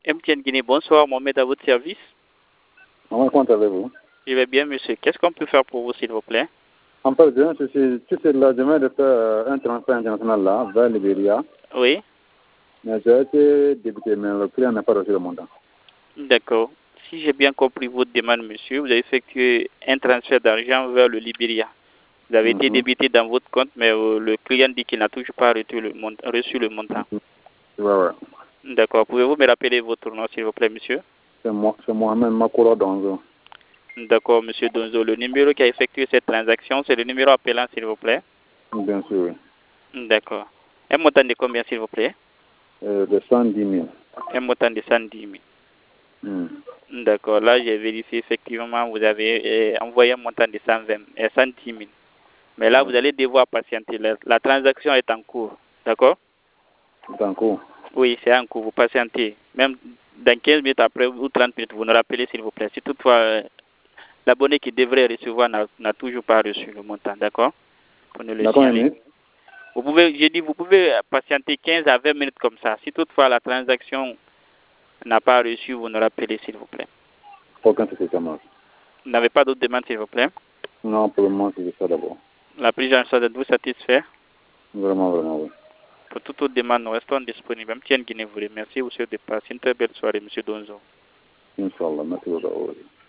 MTN Guinée, bonsoir, Mohamed à votre service. Comment allez-vous? Je vais bien, monsieur. Qu'est-ce qu'on peut faire pour vous, s'il vous plaît? En fait, tu sais, là, demain de faire un transfert international là, vers Libéria. Oui. Mais j'ai été débuté, mais le client n'a pas reçu le montant. D'accord. Si j'ai bien compris votre demande, monsieur, vous avez effectué un transfert d'argent vers le Libéria. Vous avez été débité dans votre compte, mais le client dit qu'il n'a toujours pas reçu le montant. Ouais. D'accord. Pouvez-vous me rappeler votre nom, s'il vous plaît, monsieur? C'est Mohamed Makoro Donzo. D'accord, monsieur Donzo. Le numéro qui a effectué cette transaction, c'est le numéro appelant, s'il vous plaît? Bien sûr, oui. D'accord. Un montant de combien, s'il vous plaît? De 110 000. Un montant de 110 000. D'accord. Là, j'ai vérifié effectivement, vous avez envoyé un montant de 110 000. Mais là, vous allez devoir patienter. La transaction est en cours. D'accord? C'est en cours? Oui, c'est en cours. Vous patientez. Même dans 15 minutes après ou 30 minutes, vous nous rappelez, s'il vous plaît. Si toutefois, l'abonné qui devrait recevoir n'a toujours pas reçu le montant. D'accord? Pour nous le signaler. Vous pouvez patienter 15 à 20 minutes comme ça. Si toutefois la transaction n'a pas reçu, vous nous rappelez, s'il vous plaît. Aucun souci, ça marche. Vous n'avez pas d'autres demandes, s'il vous plaît? Non, pour le moment, c'est ça d'abord. La prise en charge, êtes-vous satisfait? Vraiment, oui. Pour toute autre demande, nous restons disponibles. MTN Guinée vous remercie. Vous souhaite de passer une très belle soirée, M. Donzo. Inch'Allah, merci beaucoup.